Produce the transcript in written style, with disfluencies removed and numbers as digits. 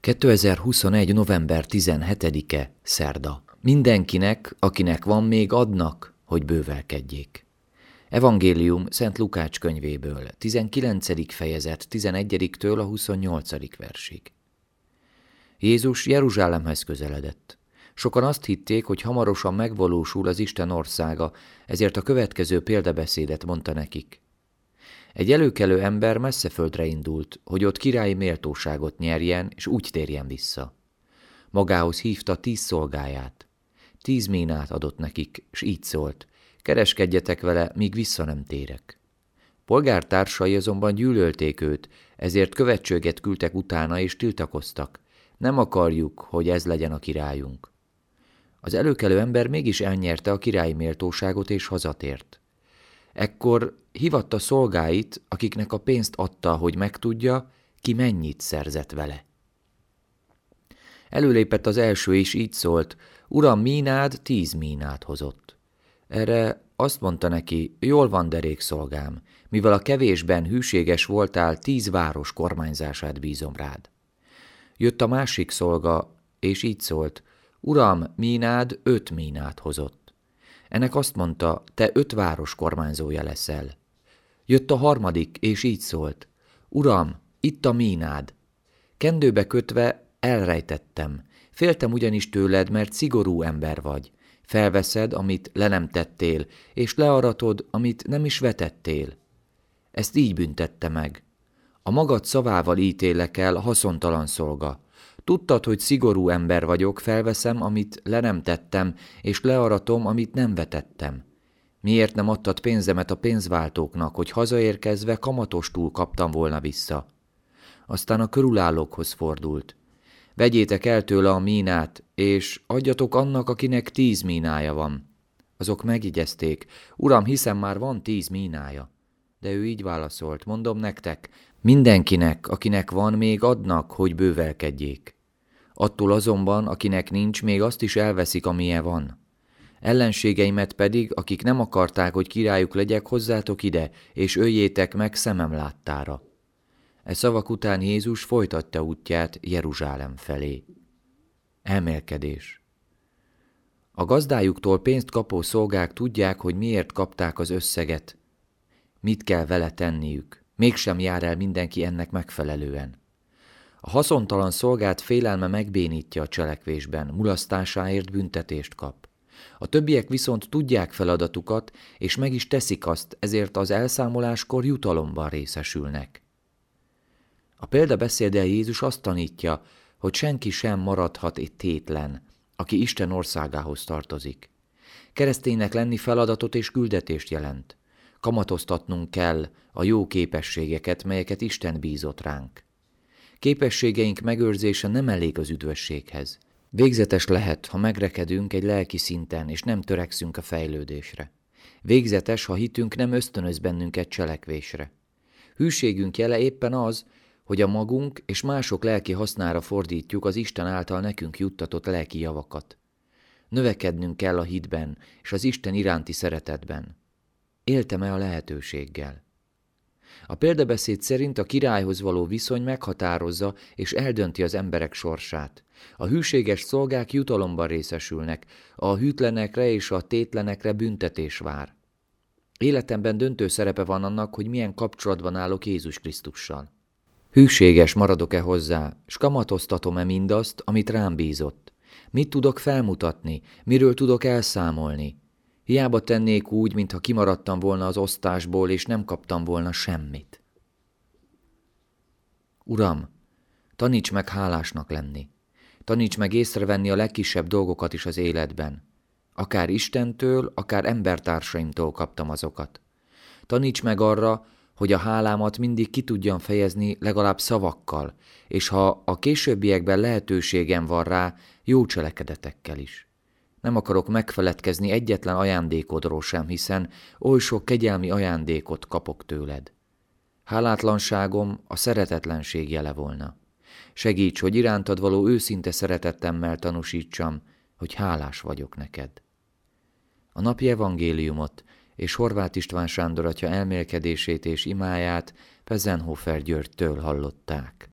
2021. november 17-e, szerda. Mindenkinek, akinek van, még adnak, hogy bővelkedjék. Evangélium Szent Lukács könyvéből, 19. fejezet 11-től a 28. versig. Jézus Jeruzsálemhez közeledett. Sokan azt hitték, hogy hamarosan megvalósul az Isten országa, ezért a következő példabeszédet mondta nekik. Egy előkelő ember messzeföldre indult, hogy ott királyi méltóságot nyerjen, és úgy térjen vissza. Magához hívta 10 szolgáját. 10 mínát adott nekik, s így szólt: kereskedjetek vele, míg vissza nem térek. Polgártársai azonban gyűlölték őt, ezért követséget küldtek utána, és tiltakoztak: nem akarjuk, hogy ez legyen a királyunk. Az előkelő ember mégis elnyerte a királyi méltóságot, és hazatért. Ekkor hívatta szolgáit, akiknek a pénzt adta, hogy megtudja, ki mennyit szerzett vele. Előlépett az első, és így szólt: Uram, mínád 10 mínát hozott. Erre azt mondta neki: jól van, derék szolgám, mivel a kevésben hűséges voltál, 10 város kormányzását bízom rád. Jött a másik szolga, és így szólt: Uram, mínád 5 mínát hozott. Ennek azt mondta: te 5 város kormányzója leszel. Jött a harmadik, és így szólt: Uram, itt a mínád. Kendőbe kötve elrejtettem. Féltem ugyanis tőled, mert szigorú ember vagy. Felveszed, amit le nem tettél, és learatod, amit nem is vetettél. Ezt így büntette meg. A magad szavával ítélek el, haszontalan szolga. Tudtad, hogy szigorú ember vagyok, felveszem, amit le nem tettem, és learatom, amit nem vetettem. Miért nem adtad pénzemet a pénzváltóknak, hogy hazaérkezve kamatostul kaptam volna vissza? Aztán a körülállókhoz fordult. Vegyétek el tőle a mínát, és adjatok annak, akinek 10 mínája van. Azok megjegyezték: Uram, hiszem már van 10 mínája. De ő így válaszolt: mondom nektek, mindenkinek, akinek van, még adnak, hogy bővelkedjék. Attól azonban, akinek nincs, még azt is elveszik, amilyen van. Ellenségeimet pedig, akik nem akarták, hogy királyuk legyek, hozzátok ide, és öljétek meg szemem láttára. E szavak után Jézus folytatta útját Jeruzsálem felé. Elmélkedés. A gazdájuktól pénzt kapó szolgák tudják, hogy miért kapták az összeget. Mit kell vele tenniük? Mégsem jár el mindenki ennek megfelelően. A haszontalan szolgát félelme megbénítja a cselekvésben, mulasztásáért büntetést kap. A többiek viszont tudják feladatukat, és meg is teszik azt, ezért az elszámoláskor jutalomban részesülnek. A példabeszéddel Jézus azt tanítja, hogy senki sem maradhat egy tétlen, aki Isten országához tartozik. Kereszténynek lenni feladatot és küldetést jelent. Kamatoztatnunk kell a jó képességeket, melyeket Isten bízott ránk. Képességeink megőrzése nem elég az üdvösséghez. Végzetes lehet, ha megrekedünk egy lelki szinten, és nem törekszünk a fejlődésre. Végzetes, ha hitünk nem ösztönöz bennünket cselekvésre. Hűségünk jele éppen az, hogy a magunk és mások lelki hasznára fordítjuk az Isten által nekünk juttatott lelki javakat. Növekednünk kell a hitben és az Isten iránti szeretetben. Éltem-e a lehetőséggel? A példabeszéd szerint a királyhoz való viszony meghatározza és eldönti az emberek sorsát. A hűséges szolgák jutalomban részesülnek, a hűtlenekre és a tétlenekre büntetés vár. Életemben döntő szerepe van annak, hogy milyen kapcsolatban állok Jézus Krisztussal. Hűséges maradok-e hozzá, s kamatoztatom-e mindazt, amit rám bízott? Mit tudok felmutatni, miről tudok elszámolni? Hiába tennék úgy, mintha kimaradtam volna az osztásból, és nem kaptam volna semmit. Uram, taníts meg hálásnak lenni. Taníts meg észrevenni a legkisebb dolgokat is az életben. Akár Istentől, akár embertársaimtól kaptam azokat. Taníts meg arra, hogy a hálámat mindig ki tudjam fejezni legalább szavakkal, és ha a későbbiekben lehetőségem van rá, jó cselekedetekkel is. Nem akarok megfeledkezni egyetlen ajándékodról sem, hiszen oly sok kegyelmi ajándékot kapok tőled. Hálátlanságom a szeretetlenség jele volna. Segíts, hogy irántad való őszinte szeretetemmel tanúsítsam, hogy hálás vagyok neked. A napi evangéliumot és Horváth István Sándor atya elmélkedését és imáját Pezenhofer Györgytől hallották.